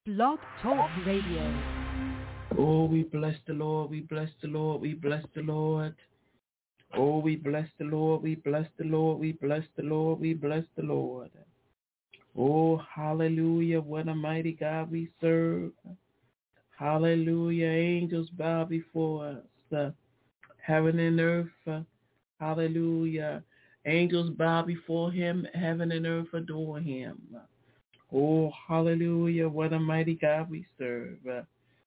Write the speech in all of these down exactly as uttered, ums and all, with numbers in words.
Blog Talk Radio. Oh, we bless the Lord, we bless the Lord, we bless the Lord. Oh, we bless the Lord, we bless the Lord, we bless the Lord, we bless the Lord. Oh, hallelujah, what a mighty God we serve. Hallelujah, angels bow before us, uh, heaven and earth. Uh, hallelujah, angels bow before him, heaven and earth adore him. Oh, hallelujah, what a mighty God we serve. Uh,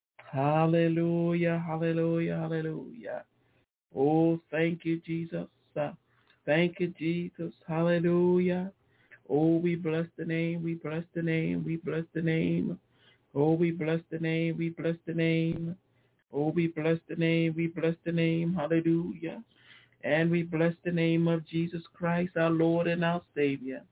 hallelujah, hallelujah, hallelujah. Oh, thank you, Jesus. Uh, thank you, Jesus. Hallelujah. Oh, we bless the name, we bless the name, we bless the name. Oh, we bless the name, we bless the name. Oh, we bless the name, we bless the name. Hallelujah. And we bless the name of Jesus Christ, our Lord and our Savior.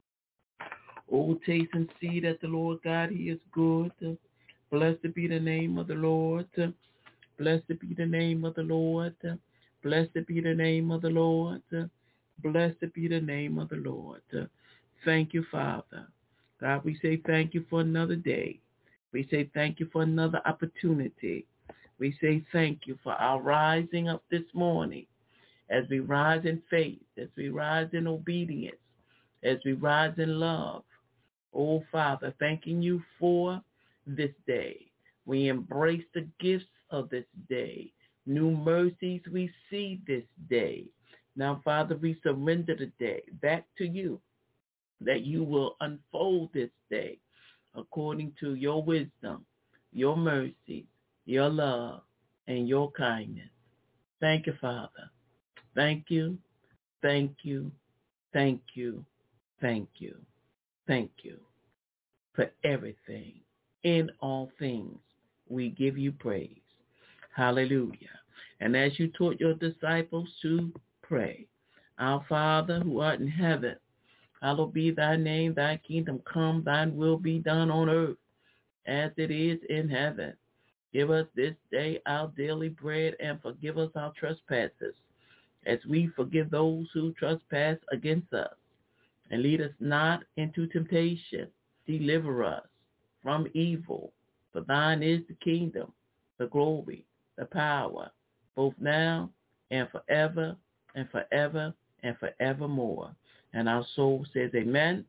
Oh, taste and see that the Lord God, he is good. Blessed be the name of the Lord. Blessed be the name of the Lord. Blessed be the name of the Lord. Blessed be the name of the Lord. Thank you, Father. God, we say thank you for another day. We say thank you for another opportunity. We say thank you for our rising up this morning as we rise in faith, as we rise in obedience, as we rise in love. Oh, Father, thanking you for this day. We embrace the gifts of this day. New mercies we see this day. Now, Father, we surrender the day back to you, that you will unfold this day according to your wisdom, your mercy, your love, and your kindness. Thank you, Father. Thank you, thank you, thank you, thank you, thank you for everything. In all things, we give you praise. Hallelujah. And as you taught your disciples to pray, our Father who art in heaven, hallowed be thy name, thy kingdom come, thine will be done on earth as it is in heaven. Give us this day our daily bread and forgive us our trespasses as we forgive those who trespass against us. And lead us not into temptation. Deliver us from evil. For thine is the kingdom, the glory, the power, both now and forever and forever and forevermore. And our soul says amen,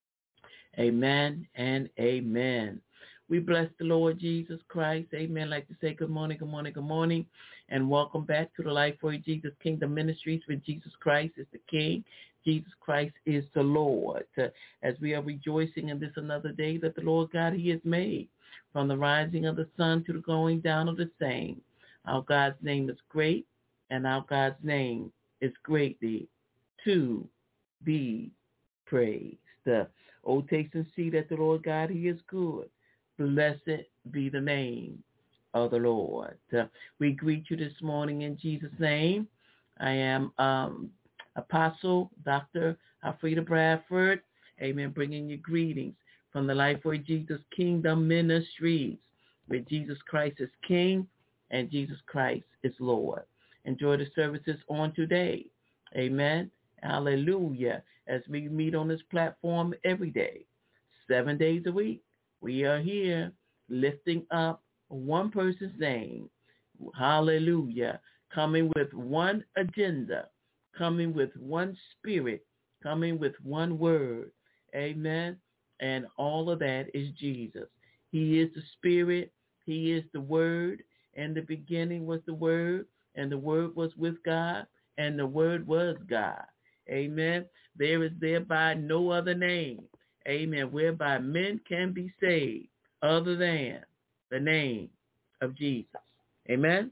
amen, and amen. We bless the Lord Jesus Christ. Amen. I'd like to say good morning, good morning, good morning, and welcome back to the Life for Jesus Kingdom Ministries, where Jesus Christ is the King. Jesus Christ is the Lord. Uh, as we are rejoicing in this another day that the Lord God, he has made, from the rising of the sun to the going down of the same. Our God's name is great, and our God's name is greatly to be praised. Uh, oh, taste and see that the Lord God, he is good. Blessed be the name of the Lord. Uh, we greet you this morning in Jesus' name. I am um, Apostle Doctor Alfreda Bradford. Amen. Bringing you greetings from the Life for Jesus Kingdom Ministries, where Jesus Christ is King and Jesus Christ is Lord. Enjoy the services on today. Amen. Hallelujah. As we meet on this platform every day, seven days a week, we are here lifting up one person's name. Hallelujah. Coming with one agenda, coming with one spirit, coming with one word. Amen. And all of that is Jesus. He is the Spirit. He is the Word. In the beginning was the Word, and the Word was with God, and the Word was God. Amen. There is thereby no other name, amen, whereby men can be saved other than the name of Jesus. Amen.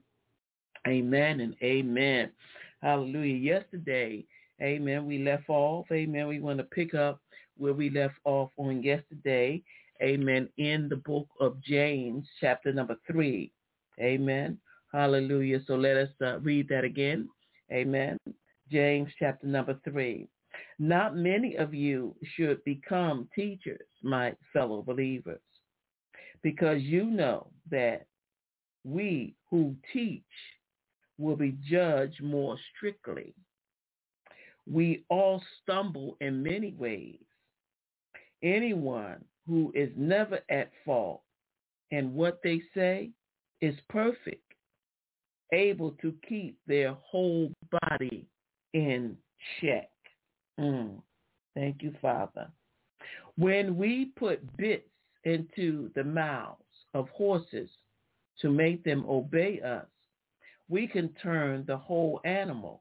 Amen and amen. Hallelujah. Yesterday, amen, we left off, amen, we want to pick up where we left off on yesterday, amen, in the book of James, chapter number three. Amen. Hallelujah. So let us uh, read that again. Amen. James, chapter number three. Not many of you should become teachers, my fellow believers, because you know that we who teach will be judged more strictly. We all stumble in many ways. Anyone who is never at fault and what they say is perfect, able to keep their whole body in check. Mm. Thank you, Father. When we put bits into the mouths of horses to make them obey us, we can turn the whole animal.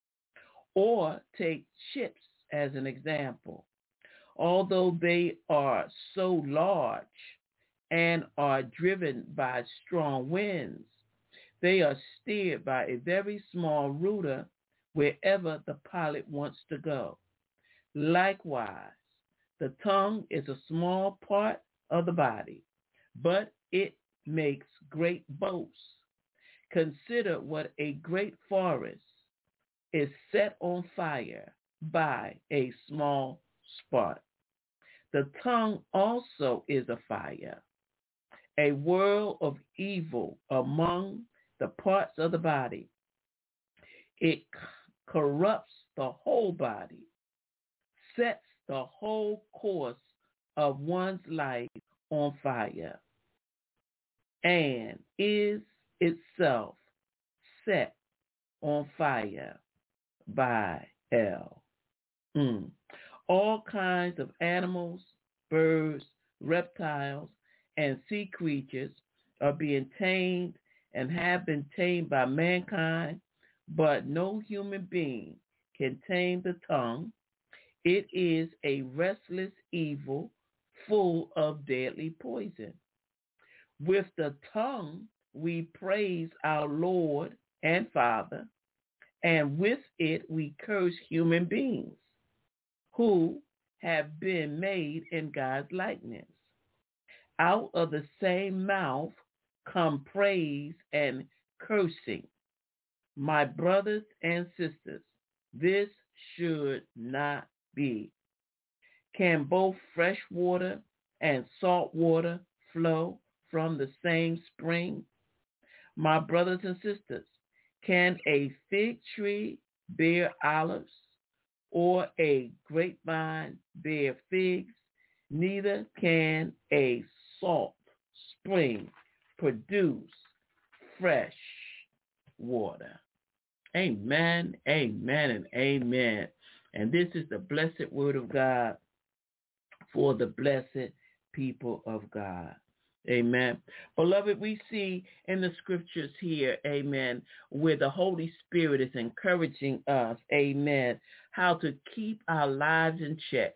Or take ships as an example. Although they are so large and are driven by strong winds, they are steered by a very small rudder wherever the pilot wants to go. Likewise, the tongue is a small part of the body, but it makes great boasts. Consider what a great forest is set on fire by a small spark. The tongue also is a fire, a whirl of evil among the parts of the body. It c- corrupts the whole body, sets the whole course of one's life on fire, and is itself set on fire by hell. Mm. All kinds of animals, birds, reptiles, and sea creatures are being tamed and have been tamed by mankind, but no human being can tame the tongue. It is a restless evil full of deadly poison. With the tongue we praise our Lord and Father, and with it we curse human beings who have been made in God's likeness. Out of the same mouth come praise and cursing. My brothers and sisters, this should not be. Can both fresh water and salt water flow from the same spring? My brothers and sisters, can a fig tree bear olives or a grapevine bear figs? Neither can a salt spring produce fresh water. Amen, amen, and amen. And this is the blessed word of God for the blessed people of God. Amen. Beloved, we see in the scriptures here, amen, where the Holy Spirit is encouraging us, amen, how to keep our lives in check.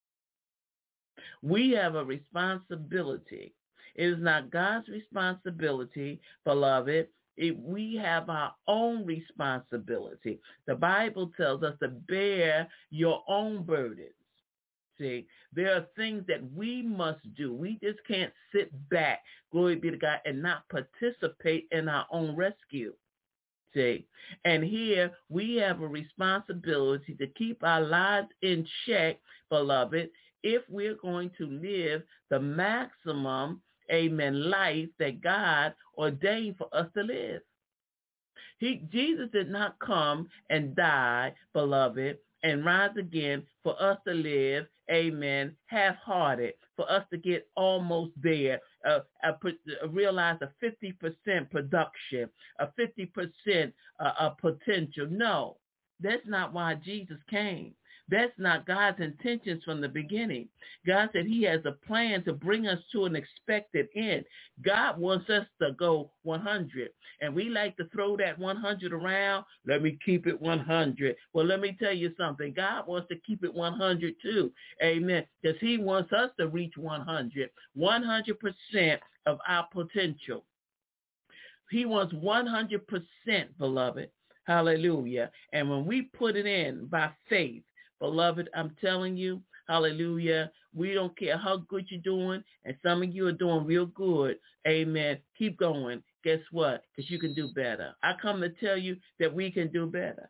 We have a responsibility. It is not God's responsibility, beloved. It, we have our own responsibility. The Bible tells us to bear your own burdens. See, there are things that we must do. We just can't sit back, glory be to God, and not participate in our own rescue. See, and here we have a responsibility to keep our lives in check, beloved, if we're going to live the maximum, amen, life that God ordained for us to live. He, Jesus did not come and die, beloved, and rise again for us to live, amen, half-hearted, for us to get almost there, uh, uh, uh, realize a fifty percent production, a fifty percent uh, uh, potential. No, that's not why Jesus came. That's not God's intentions from the beginning. God said he has a plan to bring us to an expected end. God wants us to go one hundred. And we like to throw that one hundred around. Let me keep it one hundred. Well, let me tell you something. God wants to keep it one hundred too. Amen. Because he wants us to reach one hundred. one hundred percent of our potential. He wants one hundred percent, beloved. Hallelujah. And when we put it in by faith, beloved, I'm telling you, hallelujah, we don't care how good you're doing, and some of you are doing real good. Amen. Keep going. Guess what? Because you can do better. I come to tell you that we can do better.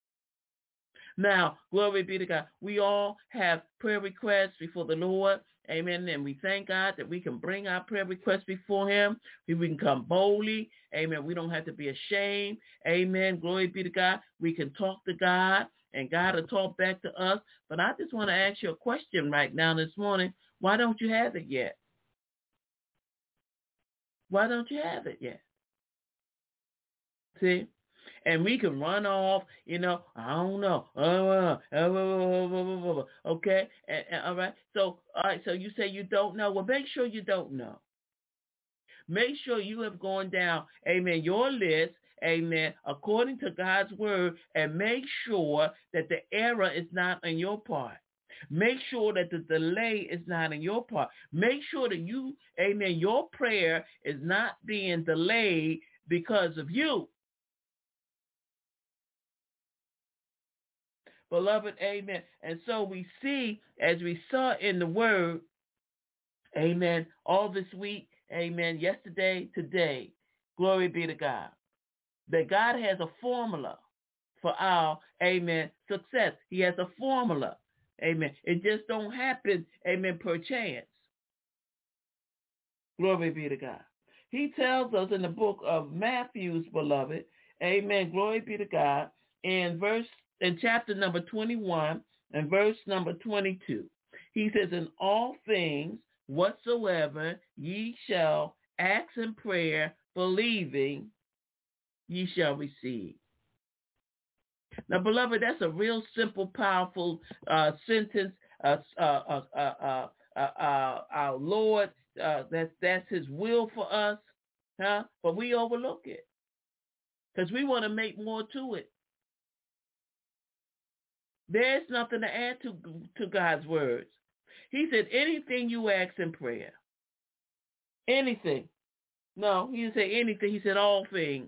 Now, glory be to God. We all have prayer requests before the Lord. Amen. And we thank God that we can bring our prayer requests before him. We can come boldly. Amen. We don't have to be ashamed. Amen. Glory be to God. We can talk to God, and God will talk back to us. But I just want to ask you a question right now this morning. Why don't you have it yet? Why don't you have it yet? See? And we can run off, you know, I don't know. Uh, uh, uh, uh, okay? And, and, all right? So, all right, so you say you don't know. Well, make sure you don't know. Make sure you have gone down, amen, your list, amen, according to God's word, and make sure that the error is not on your part. Make sure that the delay is not in your part. Make sure that you, amen, your prayer is not being delayed because of you. Beloved, amen. And so we see, as we saw in the word, amen, all this week, amen, yesterday, today, glory be to God, that God has a formula for our, amen, success. He has a formula, amen. It just don't happen, amen, per chance. Glory be to God. He tells us in the book of Matthew, beloved, amen, glory be to God, in verse, in chapter number twenty-one and verse number twenty-two. He says, in all things whatsoever ye shall ask in prayer, believing, ye shall receive. Now, beloved, that's a real simple, powerful uh, sentence. Uh, uh, uh, uh, uh, uh, our Lord, uh, that's, that's his will for us, huh? But we overlook it because we want to make more to it. There's nothing to add to, to God's words. He said, anything you ask in prayer, anything. No, he didn't say anything. He said all things.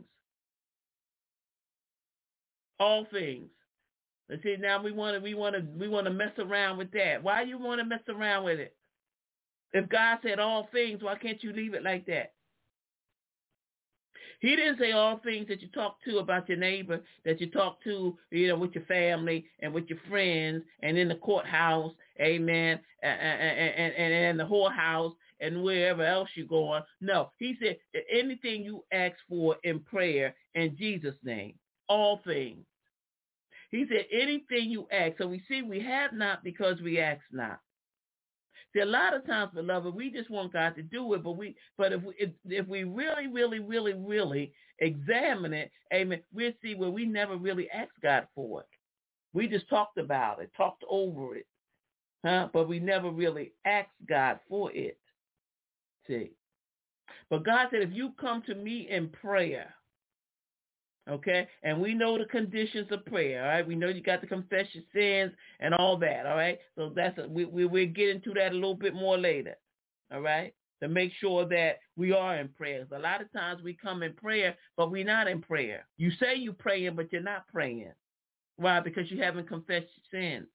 All things. And see, now we want to we want to we want to mess around with that. Why you want to mess around with it? If God said all things, why can't you leave it like that? He didn't say all things that you talk to about your neighbor, that you talk to, you know, with your family and with your friends and in the courthouse, amen, and, and, and, and the whorehouse and wherever else you're going. No, he said anything you ask for in prayer in Jesus' name, all things. He said anything you ask. So we see we have not because we ask not. See, a lot of times, beloved, we just want God to do it, but we, but if we, if, if we really, really, really, really examine it, amen, we'll see where we never really asked God for it. We just talked about it, talked over it, huh? But we never really asked God for it. See, but God said, if you come to me in prayer, okay, and we know the conditions of prayer, all right? We know you got to confess your sins and all that, all right? So that's a, we, we, we'll get into that a little bit more later, all right, to make sure that we are in prayer. A lot of times we come in prayer, but we're not in prayer. You say you're praying, but you're not praying. Why? Because you haven't confessed your sins.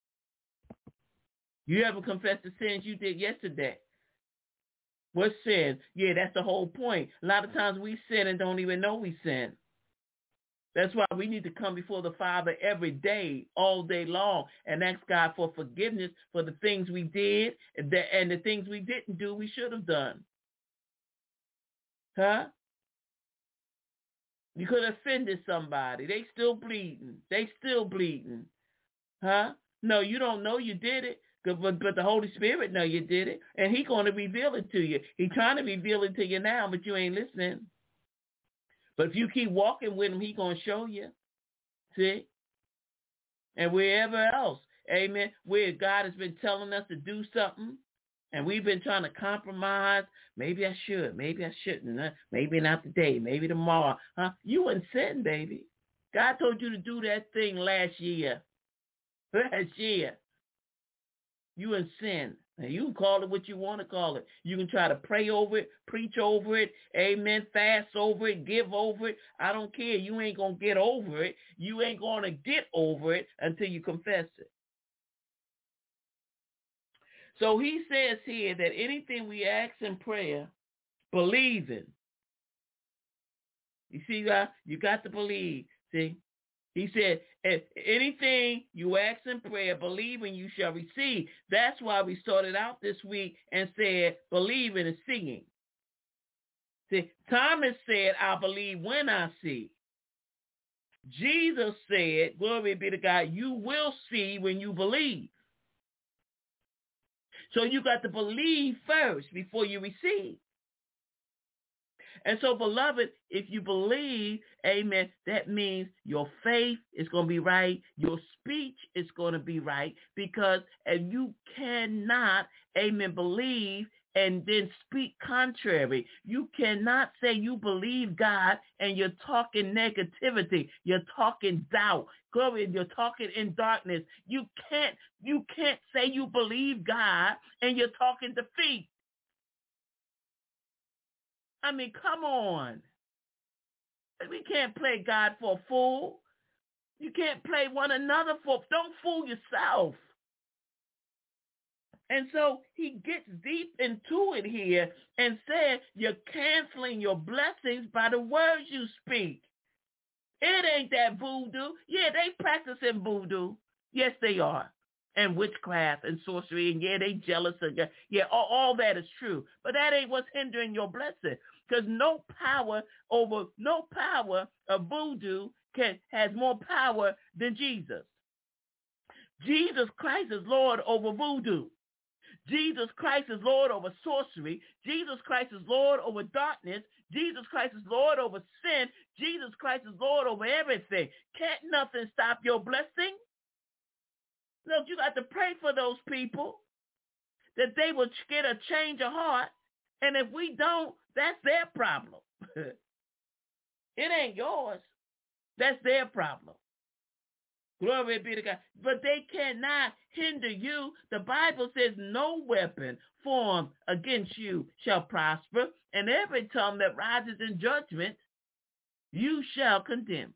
You haven't confessed the sins you did yesterday. What sin? Yeah, that's the whole point. A lot of times we sin and don't even know we sin. That's why we need to come before the Father every day, all day long, and ask God for forgiveness for the things we did and the, and the things we didn't do we should have done. Huh? You could have offended somebody. They still bleeding. They still bleeding. Huh? No, you don't know you did it, but, but the Holy Spirit know you did it, and He's going to reveal it to you. He's trying to reveal it to you now, but you ain't listening. But if you keep walking with him, he's going to show you. See? And wherever else, amen, where God has been telling us to do something, and we've been trying to compromise, maybe I should, maybe I shouldn't, huh? Maybe not today, maybe tomorrow. Huh? You in sin, baby. God told you to do that thing last year. Last year. You in sin. Now, you can call it what you want to call it. You can try to pray over it, preach over it, amen, fast over it, give over it. I don't care. You ain't going to get over it. You ain't going to get over it until you confess it. So he says here that anything we ask in prayer, believing. You see, God, you got to believe. See? He said, if anything you ask in prayer, believing you shall receive. That's why we started out this week and said, believing and singing. See, Thomas said, I believe when I see. Jesus said, glory be to God, you will see when you believe. So you got to believe first before you receive. And so, beloved, if you believe, amen, that means your faith is going to be right. Your speech is going to be right, because and you cannot, amen, believe and then speak contrary. You cannot say you believe God and you're talking negativity. You're talking doubt. Glory, you're talking in darkness. You can't, you can't say you believe God and you're talking defeat. I mean, come on. We can't play God for a fool. You can't play one another for, don't fool yourself. And so he gets deep into it here and said, you're canceling your blessings by the words you speak. It ain't that voodoo. Yeah, they practicing voodoo. Yes, they are. And witchcraft and sorcery. And yeah, they jealous. Of, yeah, all, all that is true. But that ain't what's hindering your blessing. Because no power over, no power of voodoo can has more power than Jesus. Jesus Christ is Lord over voodoo. Jesus Christ is Lord over sorcery. Jesus Christ is Lord over darkness. Jesus Christ is Lord over sin. Jesus Christ is Lord over everything. Can't nothing stop your blessing? Look, you got to pray for those people that they will get a change of heart. And if we don't, that's their problem. It ain't yours. That's their problem. Glory be to God. But they cannot hinder you. The Bible says no weapon formed against you shall prosper, and every tongue that rises in judgment you shall condemn.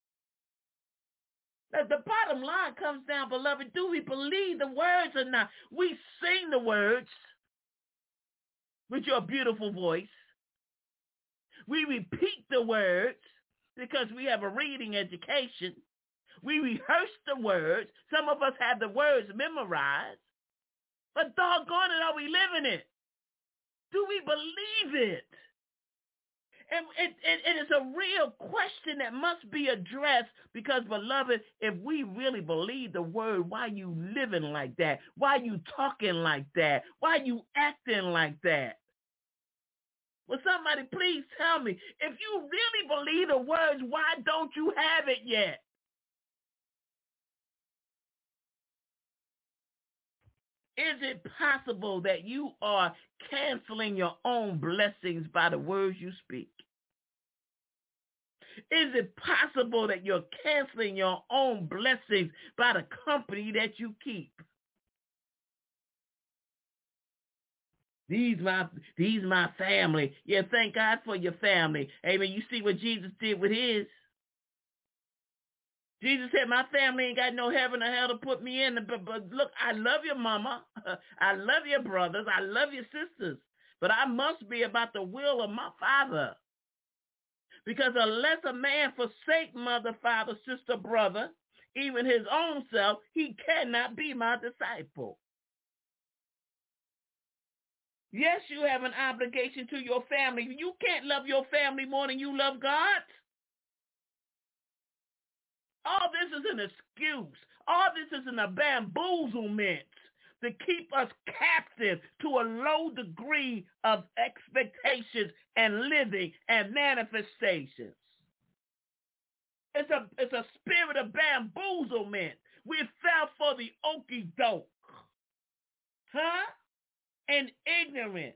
Now, the bottom line comes down, beloved, do we believe the words or not? We sing the words with your beautiful voice. We repeat the words because we have a reading education. We rehearse the words. Some of us have the words memorized. But doggone it, are we living it? Do we believe it? And it, it, it is a real question that must be addressed because, beloved, if we really believe the word, why you living like that? Why you talking like that? Why you acting like that? Well, somebody please tell me, if you really believe the words, why don't you have it yet? Is it possible that you are canceling your own blessings by the words you speak? Is it possible that you're canceling your own blessings by the company that you keep? These my these my family. Yeah, thank God for your family. Amen. You see what Jesus did with his. Jesus said, my family ain't got no heaven or hell to put me in. But, but look, I love your mama. I love your brothers. I love your sisters. But I must be about the will of my Father. Because unless a man forsake mother, father, sister, brother, even his own self, he cannot be my disciple. Yes, you have an obligation to your family. You can't love your family more than you love God. All this is an excuse. All this is an bamboozlement to keep us captive to a low degree of expectations and living and manifestations. It's a, it's a spirit of bamboozlement. We fell for the okie doke. Huh? And ignorant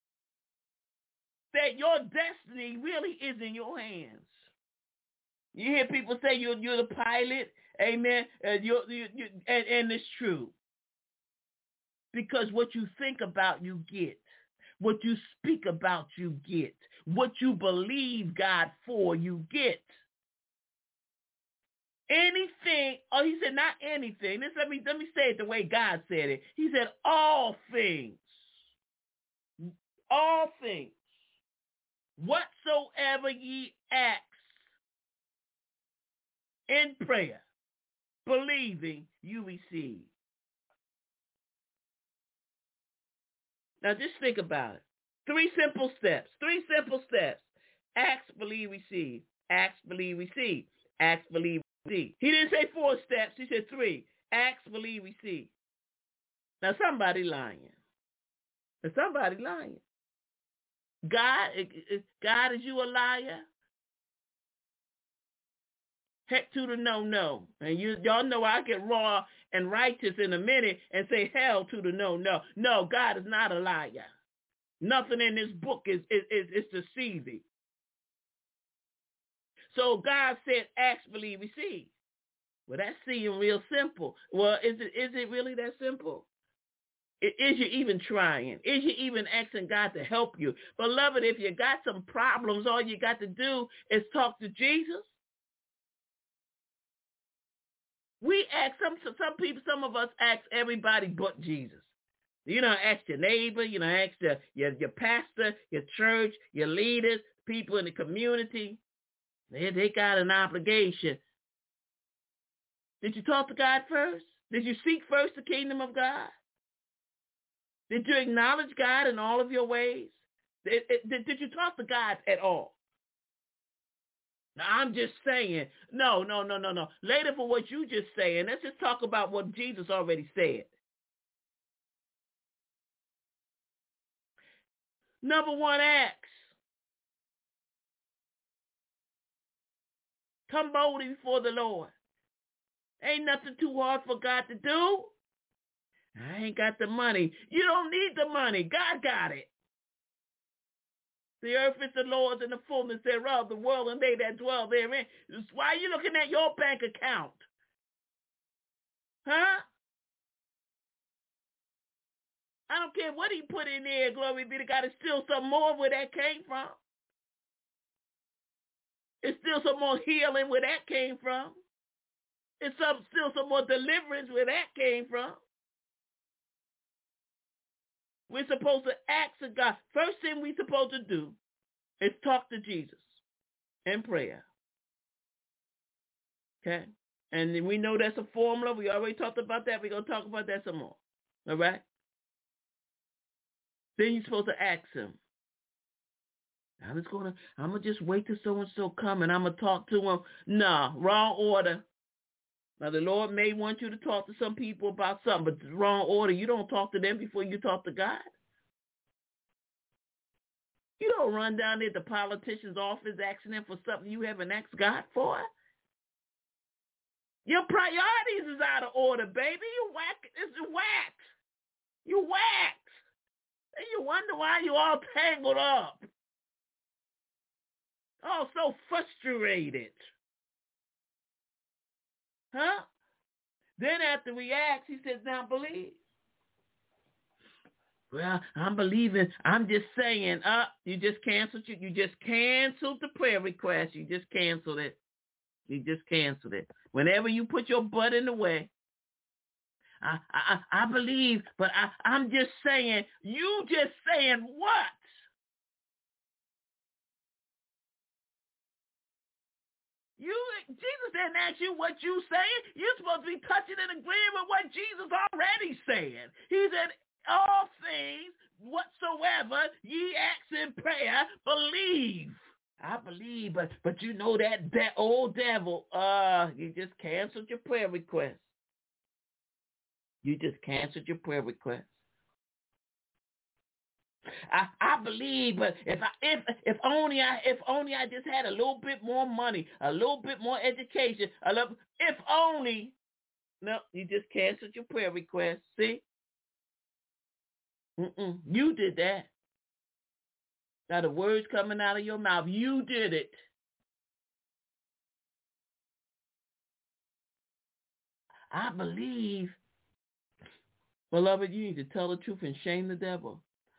that your destiny really is in your hands. You hear people say you're, you're the pilot, amen, and, you're, you, you, and, and it's true. Because what you think about, you get. What you speak about, you get. What you believe God for, you get. Anything, oh, he said not anything. This, let me, let me say it the way God said it. He said all things. All things. Whatsoever ye ask in prayer, believing you receive. Now just think about it. Three simple steps. Three simple steps. Ask, believe, receive. Ask, believe, receive. Ask, believe, receive. He didn't say four steps. He said three. Ask, believe, receive. Now somebody lying. Now somebody lying. God, God, is you a liar? Heck to the no, no. And you, y'all know I get raw and righteous in a minute and say hell to the no, no. No, God is not a liar. Nothing in this book is, is, is, is deceiving. So God said, ask, believe, receive. Well, that seems real simple. Well, is it is it really that simple? Is you even trying? Is you even asking God to help you? Beloved, if you got some problems, all you got to do is talk to Jesus. We ask some some people, some of us ask everybody but Jesus. You don't ask your neighbor, you don't ask your, your, your pastor, your church, your leaders, people in the community. They, they got an obligation. Did you talk to God first? Did you seek first the kingdom of God? Did you acknowledge God in all of your ways? Did, did, did you talk to God at all? Now, I'm just saying, no, no, no, no, no. Later for what you just saying, let's just talk about what Jesus already said. Number one, ask. Come boldly before the Lord. Ain't nothing too hard for God to do. I ain't got the money. You don't need the money. God got it. The earth is the Lord's and the fullness thereof, the world and they that dwell therein. Why are you looking at your bank account? Huh? I don't care what he put in there, glory be to God. It's still some more where that came from. It's still some more healing where that came from. It's some, still some more deliverance where that came from. We're supposed to ask of God. First thing we're supposed to do is talk to Jesus in prayer. Okay? And we know that's a formula. We already talked about that. We're going to talk about that some more. All right? Then you're supposed to ask him. I'm just gonna I'm gonna just wait till so and so come and I'm gonna talk to him. No, wrong order. Now the Lord may want you to talk to some people about something, but it's the wrong order. You don't talk to them before you talk to God. You don't run down there to the politician's office asking them for something you haven't asked God for. Your priorities is out of order, baby. You whack it's whack. You whack. And you wonder why you all tangled up. Oh, so frustrated. Huh? Then after we ask, he says, now believe. Well, I'm believing. I'm just saying, uh, you just canceled you. You just canceled the prayer request. You just canceled it. You just canceled it. Whenever you put your butt in the way, I, I, I believe, but I, I'm just saying, you just saying what? You, Jesus didn't ask you what you saying. You're supposed to be touching and agreeing with what Jesus already said. He said, all things whatsoever ye ask in prayer, believe. I believe, but but you know that that old devil, uh, you just canceled your prayer request. You just canceled your prayer request. I, I believe, but if I if if only I if only I just had a little bit more money, a little bit more education, a little, if only. No, you just canceled your prayer request. See, Mm-mm, you did that. Now the words coming out of your mouth, you did it. I believe, beloved, you need to tell the truth and shame the devil.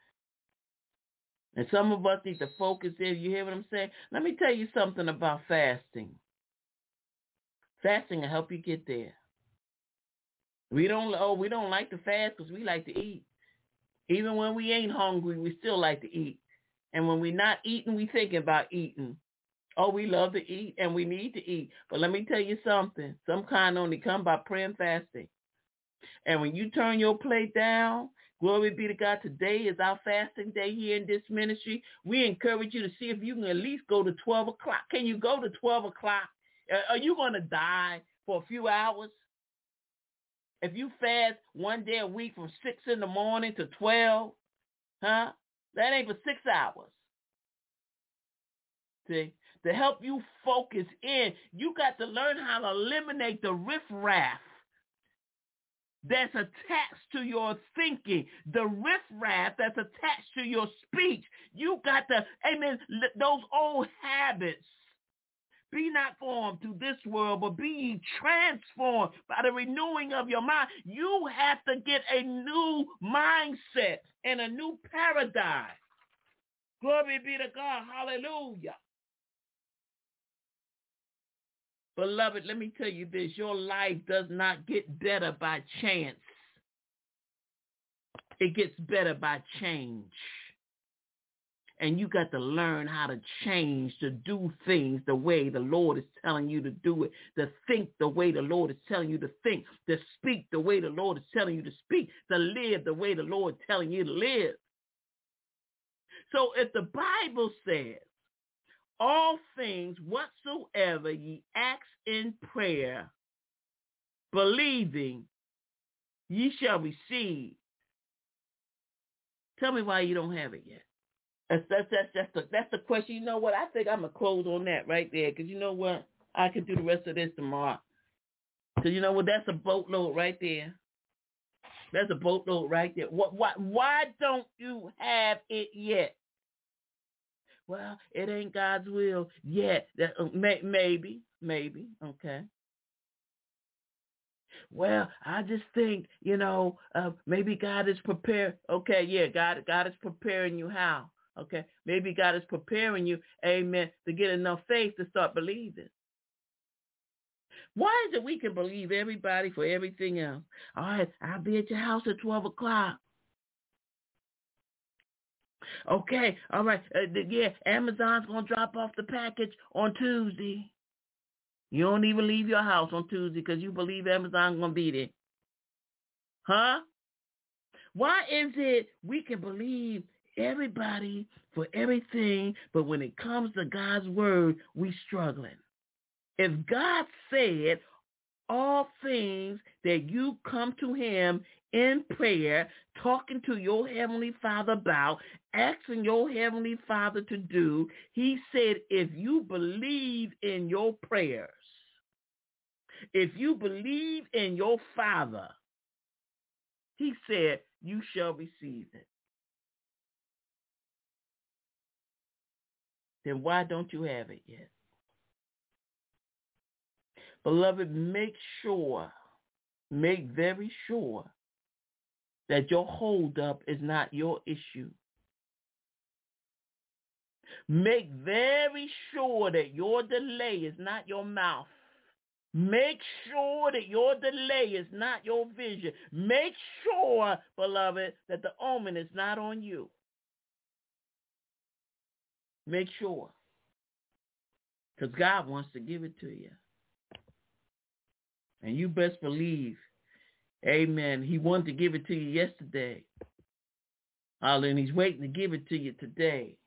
And some of us need to focus there. You hear what I'm saying? Let me tell you something about fasting. Fasting will help you get there. We don't oh we don't like to fast because we like to eat. Even when we ain't hungry, we still like to eat. And when we're not eating, we thinking about eating. Oh, we love to eat and we need to eat. But let me tell you something. Some kind only come by prayer and fasting. And when you turn your plate down, glory be to God, today is our fasting day here in this ministry. We encourage you to see if you can at least go to twelve o'clock. Can you go to twelve o'clock? Are you going to die for a few hours? If you fast one day a week from six in the morning to twelve, huh? That ain't for six hours. See, to help you focus in, you got to learn how to eliminate the riffraff that's attached to your thinking, the riffraff that's attached to your speech. You got to, amen, those old habits. Be not formed to this world, but be ye transformed by the renewing of your mind. You have to get a new mindset and a new paradigm. Glory be to God. Hallelujah. Beloved, let me tell you this. Your life does not get better by chance. It gets better by change. And you got to learn how to change, to do things the way the Lord is telling you to do it, to think the way the Lord is telling you to think, to speak the way the Lord is telling you to speak, to live the way the Lord is telling you to live. So if the Bible says, all things whatsoever ye ask in prayer, believing, ye shall receive. Tell me why you don't have it yet. That's, that's, that's, that's, the, that's the question. You know what? I think I'm going to close on that right there because you know what? I can do the rest of this tomorrow. Because you know what? That's a boatload right there. That's a boatload right there. What, why, why don't you have it yet? Well, it ain't God's will yet. That, uh, may, maybe, maybe, okay. Well, I just think, you know, uh, maybe God is prepared. Okay, yeah, God, God is preparing you how? Okay, maybe God is preparing you, amen, to get enough faith to start believing. Why is it we can believe everybody for everything else? All right, I'll be at your house at twelve o'clock. Okay, all right, uh, yeah, Amazon's going to drop off the package on Tuesday. You don't even leave your house on Tuesday because you believe Amazon's going to be there. Huh? Why is it we can believe everybody for everything, but when it comes to God's word, we struggling? If God said all things that you come to him in prayer, talking to your heavenly Father about, asking your heavenly Father to do, he said if you believe in your prayers, if you believe in your Father, he said you shall receive it. Then why don't you have it yet? Beloved, make sure, make very sure that your holdup is not your issue. Make very sure that your delay is not your mouth. Make sure that your delay is not your vision. Make sure, beloved, that the omen is not on you. Make sure. Because God wants to give it to you. And you best believe, amen, he wanted to give it to you yesterday. And he's waiting to give it to you today.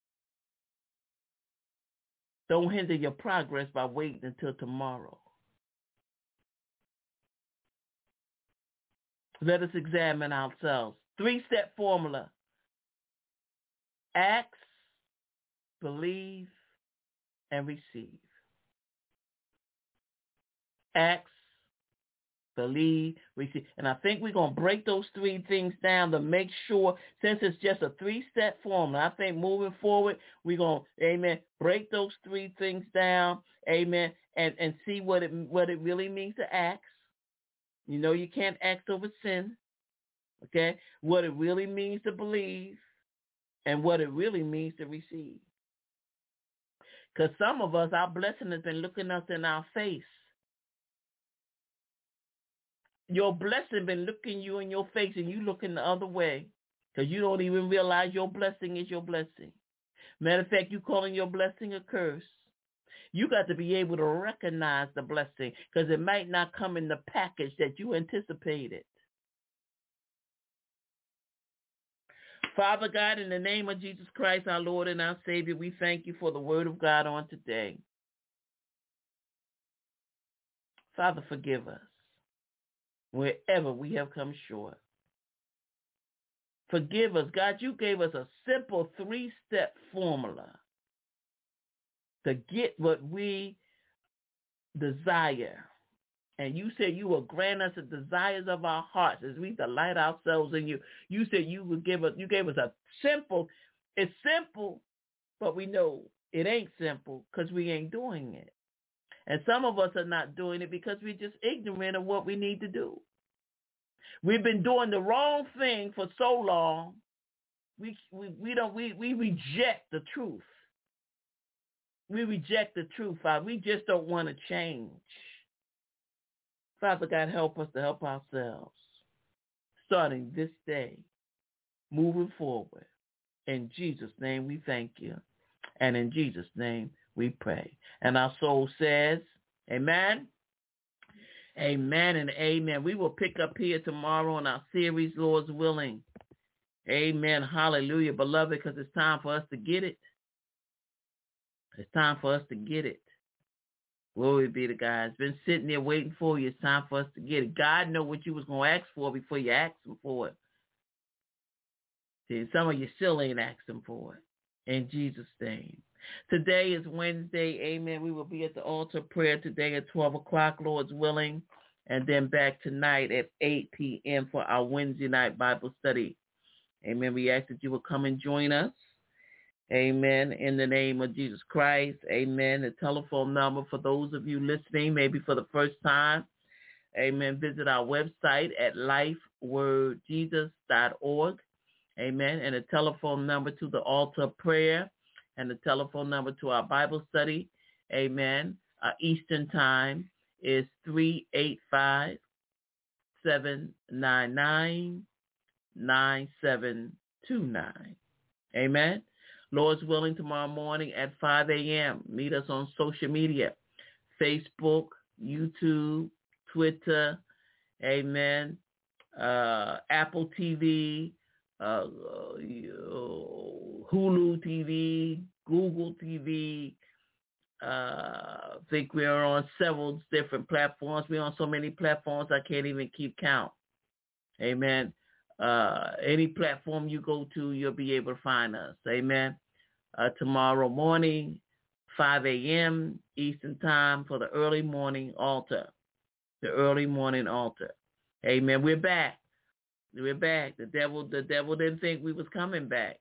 Don't hinder your progress by waiting until tomorrow. Let us examine ourselves. Three-step formula. Ask, believe, and receive. Ask, believe, receive. And I think we're going to break those three things down to make sure, since it's just a three-step formula, I think moving forward, we're going to, amen, break those three things down, amen, and, and see what it what it really means to ask. You know you can't act over sin, okay? What it really means to believe and what it really means to receive. Because some of us, our blessing has been looking us in our face. Your blessing been looking you in your face and you looking the other way because you don't even realize your blessing is your blessing. Matter of fact, you calling your blessing a curse. You got to be able to recognize the blessing because it might not come in the package that you anticipated. Father God, in the name of Jesus Christ, our Lord and our Savior, we thank you for the word of God on today. Father, forgive us wherever we have come short. Forgive us. God, you gave us a simple three-step formula to get what we desire. And you said you will grant us the desires of our hearts as we delight ourselves in you. You said you would give us, you gave us a simple, it's simple, but we know it ain't simple because we ain't doing it. And some of us are not doing it because we're just ignorant of what we need to do. We've been doing the wrong thing for so long. We we, we don't we, we reject the truth. We reject the truth, Father. We just don't want to change. Father God, help us to help ourselves, starting this day, moving forward. In Jesus' name we thank you. And in Jesus' name we pray. And our soul says, amen, amen, and amen. We will pick up here tomorrow in our series, Lord's willing. Amen, hallelujah, beloved, because it's time for us to get it. It's time for us to get it. Glory be to God. It's been sitting there waiting for you. It's time for us to get it. God know what you was going to ask for before you asked him for it. See, some of you still ain't asked him for it. In Jesus' name. Today is Wednesday. Amen. We will be at the altar prayer today at twelve o'clock, Lord's willing. And then back tonight at eight p.m. for our Wednesday night Bible study. Amen. We ask that you will come and join us. Amen. In the name of Jesus Christ. Amen. The telephone number for those of you listening, maybe for the first time. Amen. Visit our website at life word jesus dot org. Amen. And the telephone number to the altar prayer and the telephone number to our Bible study. Amen. Uh, Eastern time is three eight five, seven nine nine, nine seven two nine. Amen. Lord's willing, tomorrow morning at five a.m. Meet us on social media, Facebook, YouTube, Twitter, amen, uh, Apple T V, uh, Hulu T V, Google T V. Uh, I think we are on several different platforms. We're on so many platforms I can't even keep count. Amen. Uh, any platform you go to, you'll be able to find us. Amen. Uh, tomorrow morning, five a.m. Eastern time for the early morning altar. The early morning altar. Amen. We're back. We're back. The devil, the devil didn't think we was coming back.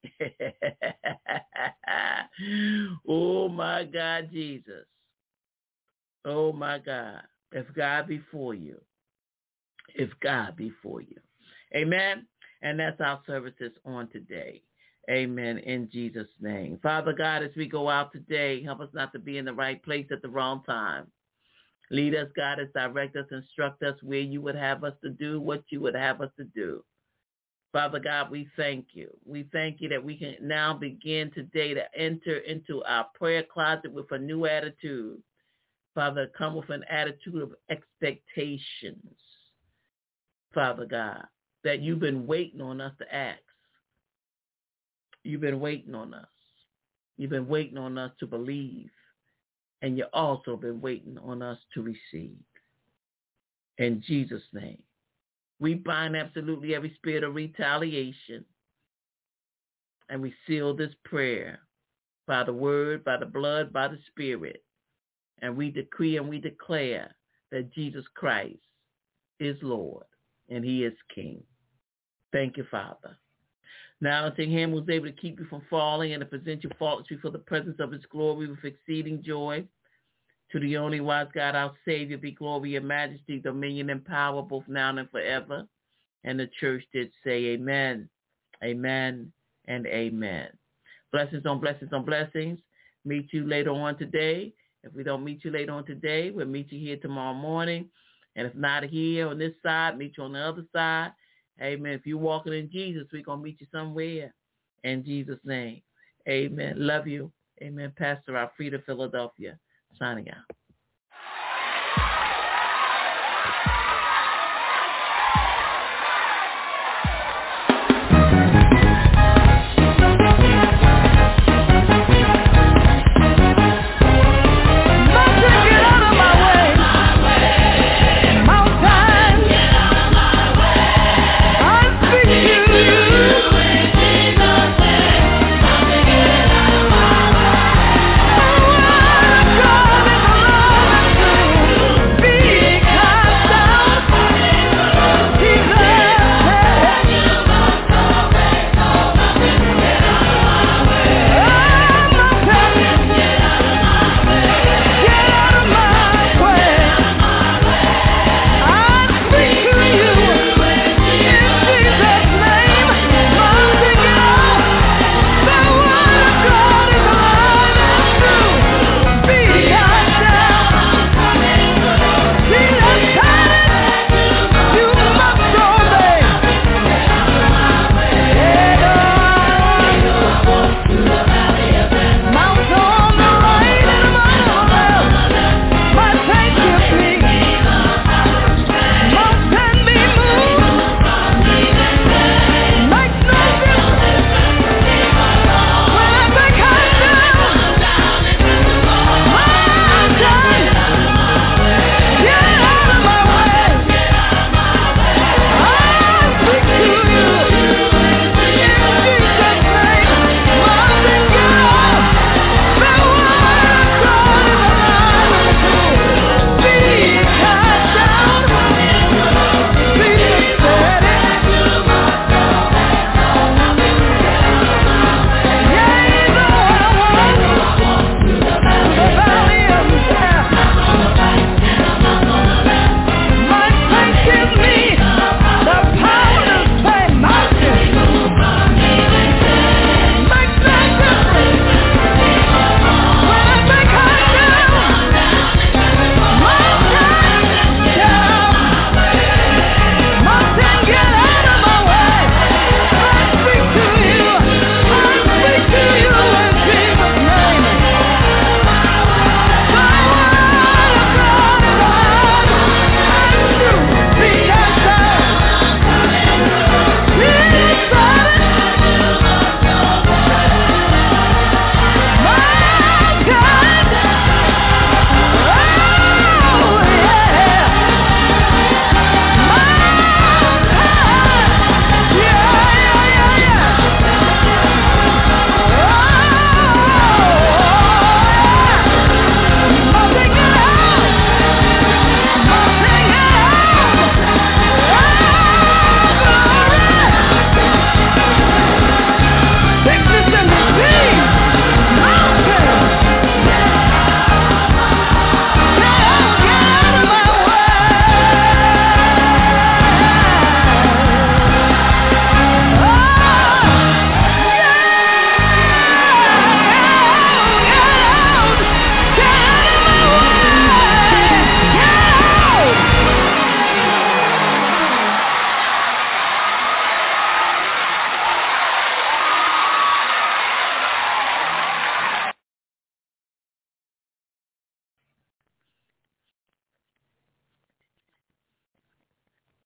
Oh my God, Jesus. Oh my God. If God be for you. If God be for you. Amen. And that's our services on today. Amen. In Jesus' name. Father God, as we go out today, help us not to be in the right place at the wrong time. Lead us, guide us, direct us, instruct us where you would have us to do what you would have us to do. Father God, we thank you. We thank you that we can now begin today to enter into our prayer closet with a new attitude. Father, come with an attitude of expectations. Father God, that you've been waiting on us to ask. You've been waiting on us. You've been waiting on us to believe. And you've also been waiting on us to receive. In Jesus' name. We bind absolutely every spirit of retaliation. And we seal this prayer by the word, by the blood, by the spirit. And we decree and we declare that Jesus Christ is Lord and he is King. Thank you, Father. Now unto him who is able to keep you from falling and to present you faultless before the presence of his glory with exceeding joy. To the only wise God, our Savior, be glory and majesty, dominion and power, both now and forever. And the church did say amen, amen, and amen. Blessings on blessings on blessings. Meet you later on today. If we don't meet you later on today, we'll meet you here tomorrow morning. And if not here on this side, meet you on the other side. Amen. If you're walking in Jesus, we're going to meet you somewhere. In Jesus' name. Amen. Love you. Amen. Pastor Alfreda, Philadelphia, signing out.